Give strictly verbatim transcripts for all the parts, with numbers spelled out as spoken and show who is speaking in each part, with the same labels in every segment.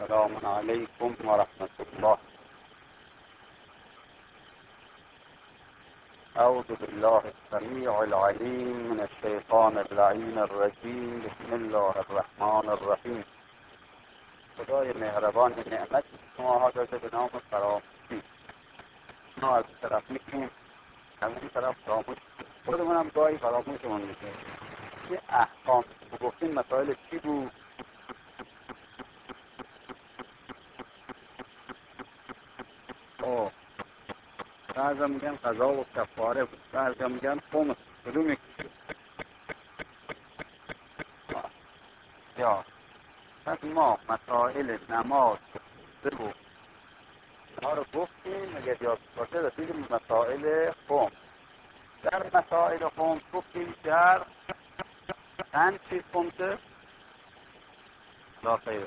Speaker 1: السلام علیکم و رحمت الله. اعوذ بالله السمیع العلیم من الشیطان اللعین الرجیم. بسم الله الرحمن الرحیم. خدای مهربان نعمت شما ها داده به نام فراموشی. ما از طرف میکنیم همین طرف فراموش خودمون هم گاهی فراموشمون میشه. یه احکام گفتیم مسائل چی بود؟ بعضا میگن قضا و کفاره بود، بعضا میگن خمس. کدوم یک؟ یا پس ما مسائل نماز و ما رو گفتیم. اگر یاد باشه رسیدیم مسائل خمس. در مسائل خمس گفتیم در چند چیز خمسه؟ لا خیر،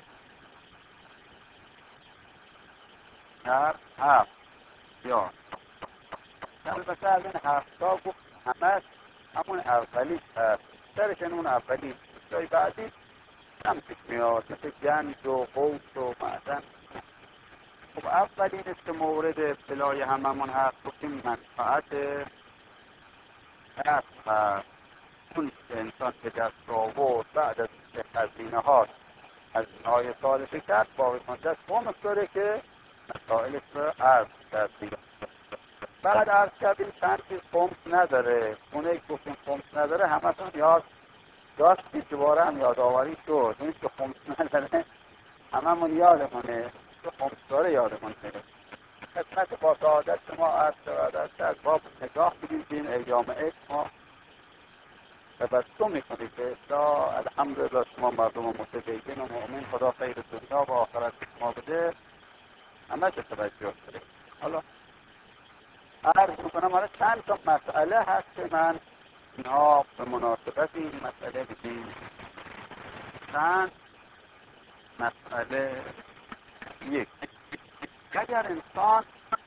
Speaker 1: در هفت. یا البته از این هفتا گفت همه همون اولیش هست، درشن اون اولی جای بعدی هم پیش میاد، مثل گنج و قوس و معدن. خب اولینش که مورد ابتلای هممون هست گفتیم منفعت نفس هست. اون انسان که دست آورد بعد از هزینه ها هزینه های سالش کرد باقی مانده خمس داره که مسائلش رو عرض کردیم. بعد عرض کردیم چند چیز خمس نداره. اونه که گفتیم خمس نداره همتون یاد داشتید، دوباره هم یادآوری شد. این که خمس نداره هممون یادمونه، که خمس داره یادمون میره. خدمت با سعادت شما عرض شود از باب نگاه بگید این ایام عید ما تبسم میکنید به اصلاح. الحمدلله شما مردم متدین و مؤمن، خدا خیر دنیا و آخرت شما بده، همه چه توجه کنید. حالا عرض میکنم حالا چند تا مسئله هست که من اینها به مناسبت این مسئله بگیم. چند مسئله. یک، اگر انسان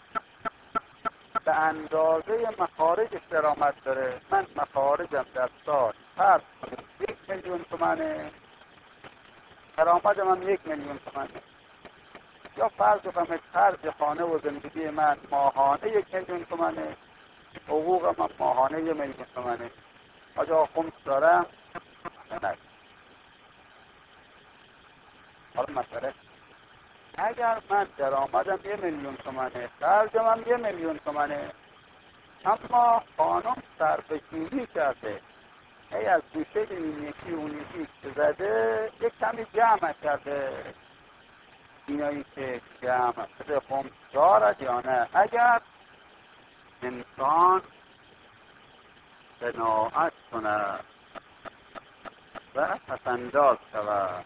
Speaker 1: به اندازه مخارجش درآمد داره، من مخارجم در سال فرض کنیم یک میلیون تومنه، درآمدم هم یک میلیون تومنه، یا فرض کنم خرج خانه و زندگی من ماهانه یک میلیون تومنه، حقوقم هم ماهانه یک میلیون تومنه، آجا خمس دارم نه. حالا مسئله اگر من درآمدم یک میلیون تومنه، خرجم هم یک میلیون تومنه، اما خانم سربه‌جویی کرده، ای از گوشه این یکی اون یکی که زده یک کمی جمع کرده، اینایی که جمع شده خمس دارد یا نه. اگر انسان قناعت کند و پسنداز شود،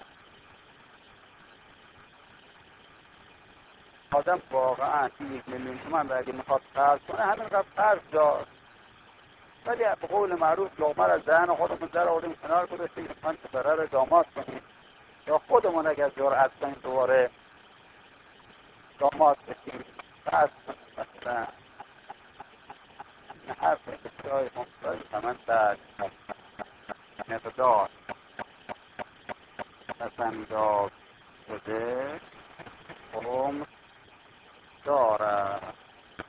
Speaker 1: آدم واقعا یک میلیون تومن را اگه میخواد خرج کنه همین قدر خرج داد، ولی به قول معروف لقمه را از دهن خودمون در آوردیم کنار گذاشتیم من که ضرر داماد کنیم، یا خودمون اگر جرأت کنیم دوباره داماد بشیم. بس مثلا حرف بسیاری مختاری من در مقدار پسنداز شده خمس دارد.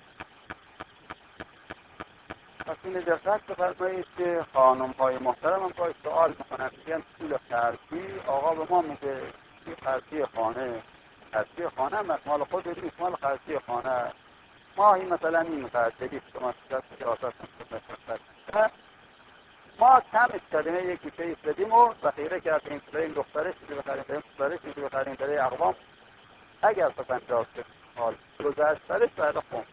Speaker 1: پس این دقت بفرمایید که خانم های محترم هم باید سؤال میکنن، میگن پول خرجی آقا به ما میده، این خرجی خانه، خرجی خانه هم مال خود نیست، مال خرجی خانه ماهی مثلا این خرجی که ما سیاست میکنه، ما کمش کردیم یک گوشه ایستادیم و ذخیره کردیم برای این دخترش چیزی بخریم، برای این دخترش چیزی بخریم، برای اقوام اگر پسنداز شد حال گذشترش بعد خون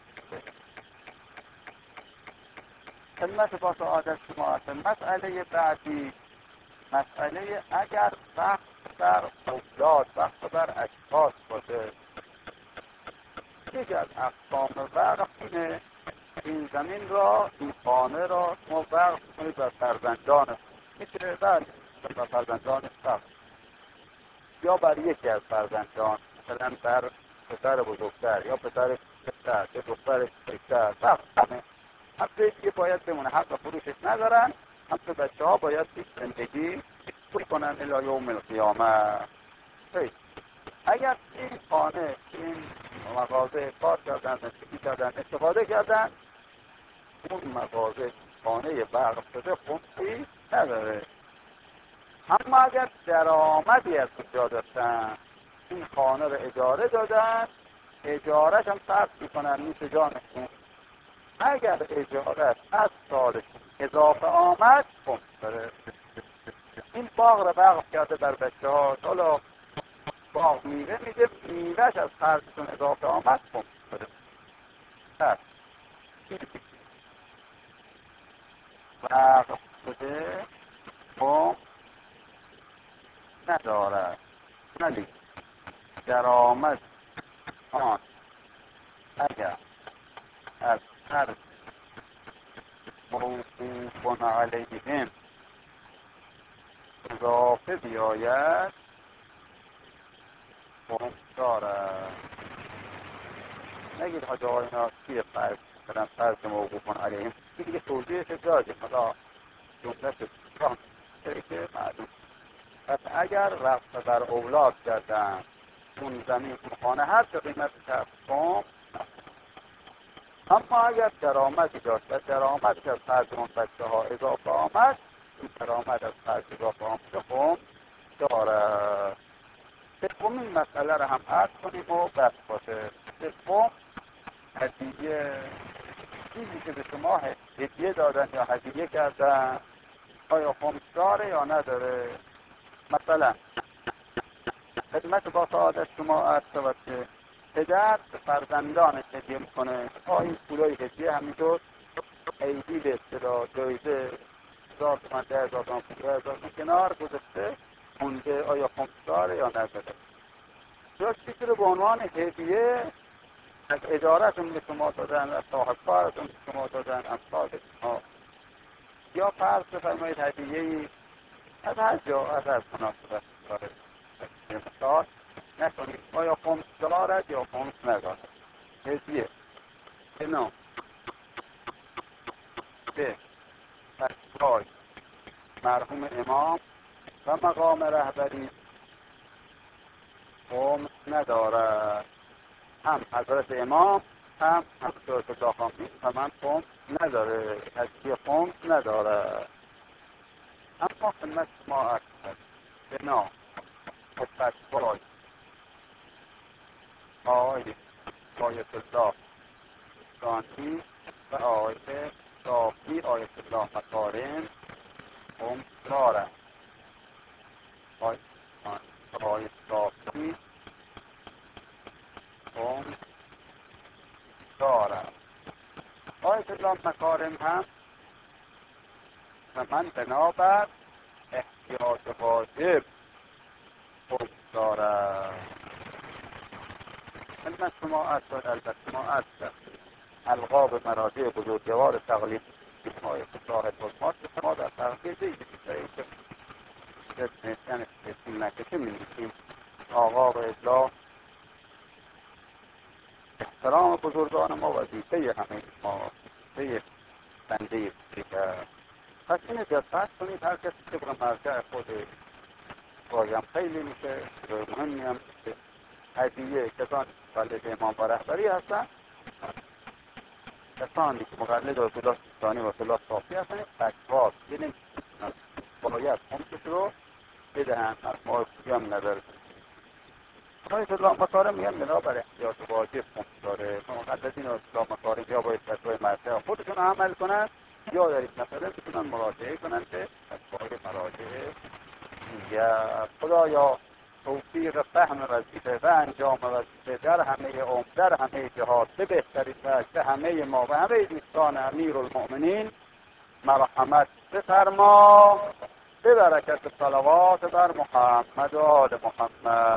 Speaker 1: خدمت با سعادت شما هستم. مسئله بعدی، مسئله اگر وقت بر اولاد، وقت بر اشخاص باشه، یکی از اقسام وقت اینه این زمین را، این خانه را شما وقت کنید بر فرزندان، میتونه بر بر فرزندان سخت یا بر یکی از فرزندان، مثلا بر پسر بزرگتر یا پسر پسر یا دختر کوچکتر وقت کنه. حتی دیگه باید بمونه، حق فروشش ندارن، حتی بچه ها باید زندگی کنن الی یوم القیامه. اگر این خانه این مغازه کار کردن استفاده کردن استفاده کردن اون مغازه خانه وقف شده خمسی نداره. اما اگر درآمدی از اونجا داشتن این خانه رو اجاره دادن اجارهش هم صرف میکنن میشه جانشون. اگر اجاره از سالش اضافه آمد خمس داره. این باغ رو وقف کرده بر بچه ها حالا باغ میوه میده میوهش از خرجشون اضافه آمد خمس داره. پس وقف شده خمس ندارد ولی درآمد آن اگر از هر موقوف علیهم اضافه بیاید خمس دارد. نگید حاجه های اینا چیه فرض کنم فرض موقوف علیهم این دیگه توضیحش دادیم حالا جمله شد که معلوم. پس اگر وقت بر اولاد کردن اون زمین اون خانه هر چه قیمت کرد خمس. اما اگر درآمدی داشت و درآمد که از خرج اون بچه ها اضافه آمد این درآمد از خرج اضافه آمد خمس داره. سومین مسئله رو هم عرض کنیم و بس باشه. سوم هدیه، چیزی که به شما هدیه دادن یا هدیه کردن آیا خمس داره یا نداره. مثلا خدمت با سعادت شما عرض شود که پدر به فرزندانش هدیه میکنه آیا این پولای هدیه همینطور عیدی به اصطلاح جایزه هزار تومن ده هزار تومن پنجاه هزار تومن کنار گذاشته مونده آیا خمس داره یا نداره. یا چیزی رو به عنوان هدیه از اجارهشون به شما دادن از صاحب کارتون به شما دادن امثال شما یا فرض بفرمایید هدیه‌ای از هر جا از هر مناسبت داره مثال نکنید آیا خمس دارد یا خمس ندارد. هدیه به نام به بچه‌های مرحوم امام و مقام رهبری خمس ندارد. هم حضرت امام هم حضرت داخامی و من خمس نداره هدیه خمس نداره. اما خدمت شما عرض کرد به نام خدمتگار آقای آیت الله دانشی و آقای صافی آیت الله مکارم خمس دارد. آقای صافی خمس دارد. آیت الله مکارم هم و من بنابر احتیاط واجب خمس دارد. خدمت شما عرض شد البته ما عرض کرد القاب مراجع بزرگوار تقلید آیت صاحب حکمات به شما در تقلید دیگه بیشتری که نشتن اسم نکشه می نشیم آقا و اطلاع احترام بزرگان ما وظیفه همه ما وظیفه بنده دیگر. پس این دقت کنید هر کسی که به مرجع خود بایم خیلی میشه مهمی هم که هدیه کسانی مقلد امام و رهبری هستن کسانی که مقلد آیت‌الله سیستانی و آیت‌الله صافی هستن تکواب یعنی باید خمسش رو بدهن از ما هم نظر آیت الله مکارم میگن بنابر احتیاط واجب خمس داره. مقلدین آیت الله مکارم یا باید فتوای مرجع خودشون عمل کنن یا در این مسئله بتونن مراجعه کنن به فتوای مراجع دیگر. خدایا توفیق فهم وظیفه و انجام وظیفه در همه عمر در همه جهات به بهترین وجه به همه ما و همه دوستان امیرالمؤمنین مرحمت بفرما به برکت صلوات بر محمد و آل محمد.